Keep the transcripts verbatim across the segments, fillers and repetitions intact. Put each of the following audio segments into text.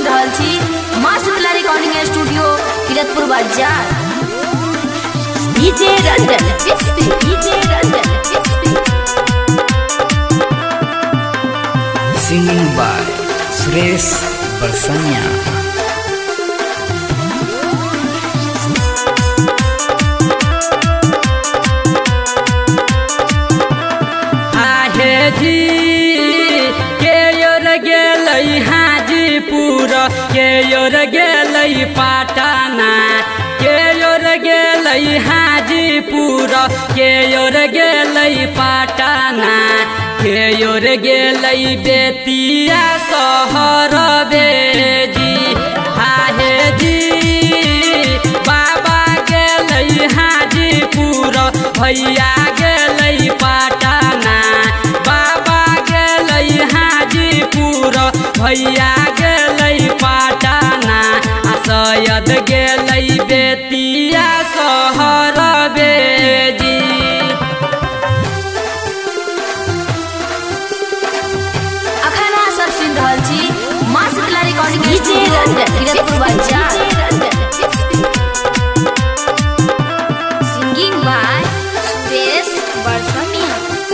सुन रहल छी माँ शीतला रिकॉर्डिंग स्टूडियो किरतपुर बाजार। डीजे रंजन किस्ती डीजे रंजन किस्ती सिंगिंग बाय सुरेश बरसनिया। जी के योर गेलई हाजीपुर के योर गेलई पटना के योर गेलई हाजीपुर के योर गेलई पटना के योर गेलई बेतिया शहर बेजी। हाहे जी बाबा गेलई हाजीपुर भैया गेलई पटना भैया गेलई पटना आ सैयद गेलई बेतिया शहर बेजी। अखन अहाँ सब सुन रहल छी माँ शीतला रिकॉर्डिंग स्टूडियो किरतपुर बाजार। Singing by Suresh Barsaniya.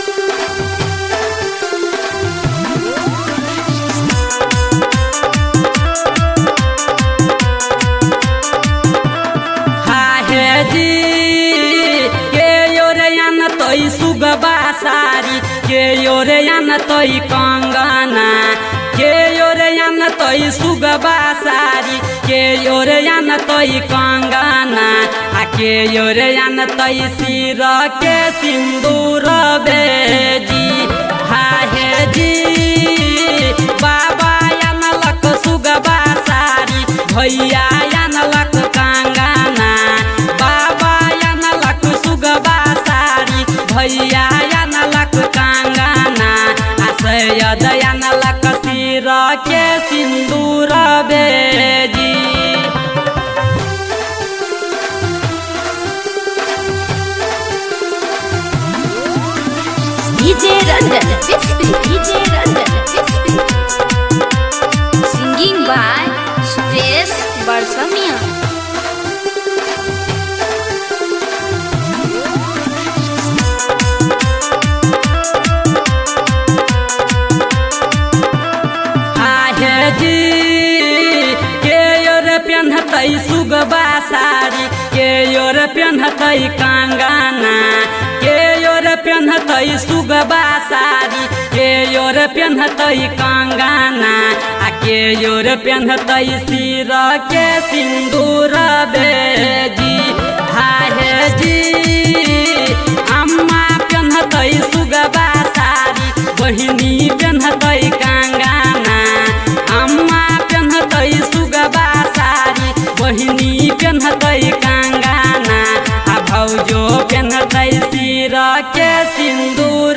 सुगबा सारी के योरयान तई कंगना के योरयान तई सुगबा सारी के योरयान तई कंगना आ के योरयान तई सिर के सिंदूर बेजी। हाहे जी बाबा यान लक सुगबा सारी भैया यान लक कंगना बाबा यान लक सुगबा भैया यान लक कंगना आ सैयद यान लक सिर के सिंदूर बेजी। डीजे रंजन किस्ती डीजे रंजन किस्ती सिंगिंग बाय सुरेश बरसनिया। जी के योर पेन्हतई सुगबा सारी के योर पेन्हतई कंगना के योर पेन्हतई सुगबा सारी के योर पेन्हतई कंगना आ के योर पेन्हतई सिर के सिंदूर बेजी। हाहे जी अम्मा पेन्हतई सुगबा सारी बहिनी पेन्हतई कंगना अम्मा पेन्हतई सुगबा सारी बहिनी पेन्हतई कंगना आ भौजो पेन्हतई सिर के सिंदूर